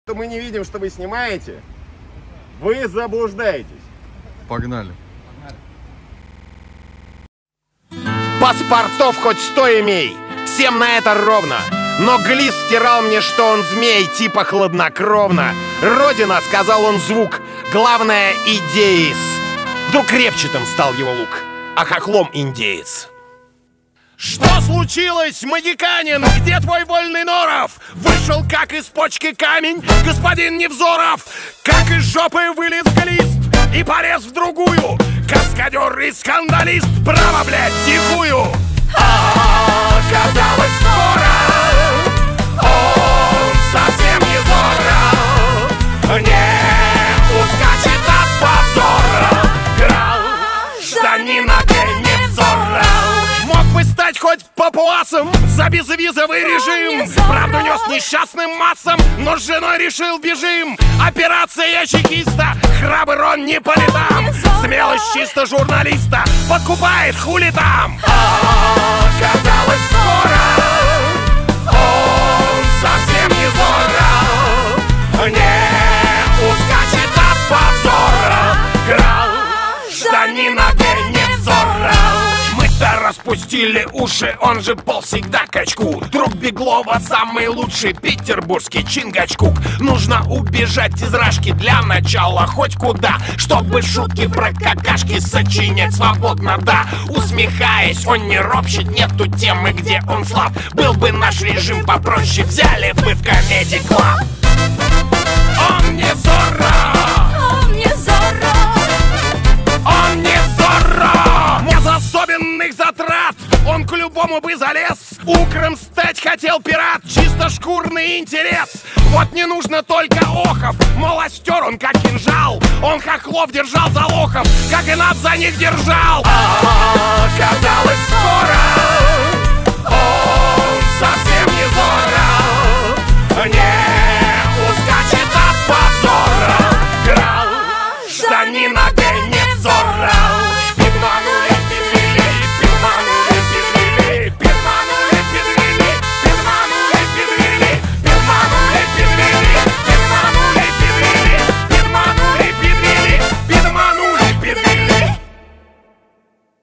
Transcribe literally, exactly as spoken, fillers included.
что мы не видим, что вы снимаете, вы заблуждаетесь. Погнали. Паспортов хоть сто имей, всем на это ровно. Но Глис стирал мне, что он змей, типа хладнокровно. Родина, сказал он звук, главное идеис. Вдруг репчатым стал его лук, а хохлом индеец. Что случилось, магиканин? Где твой вольный Норов? Вышел, как из почки камень, господин Невзоров. Как из жопы вылез глист и полез в другую. Каскадер и скандалист, право, блядь, тихую. А, казалось, скоро он совсем не зорро, не ускачет от позора гражданина Невзора. Мог бы стать хоть папуасом за безвизовый режим. Правду нес несчастным массам, но с женой решил бежим. Операция чекиста, храбр он не по летам. Смелость чисто журналиста подкупает, хули там. А, казалось, скоро он совсем не зорро, не ускачет от позора гражданина Невзора. Мы-то распустили уши, он же пол всегда качку. Друг Беглова самый лучший петербургский Чингачкук. Нужно убежать из Рашки для начала хоть куда, чтобы шутки про какашки сочинять свободно, да. Усмехаясь, он не ропщет, нету темы, где он слаб. Был бы наш режим попроще, взяли бы в Comedy Club. Он не Зорро, Он не Зорро, он не Зорро, без особенных затрат он к любому бы залез. Укром стать хотел пират, чисто шкурный интерес. Вот не нужно только охов, мол, остер он как кинжал. Он хохлов держал за лохов, как и нас за них держал. А, казалось, скоро он совсем не зорро, не ускачет от позора гражданина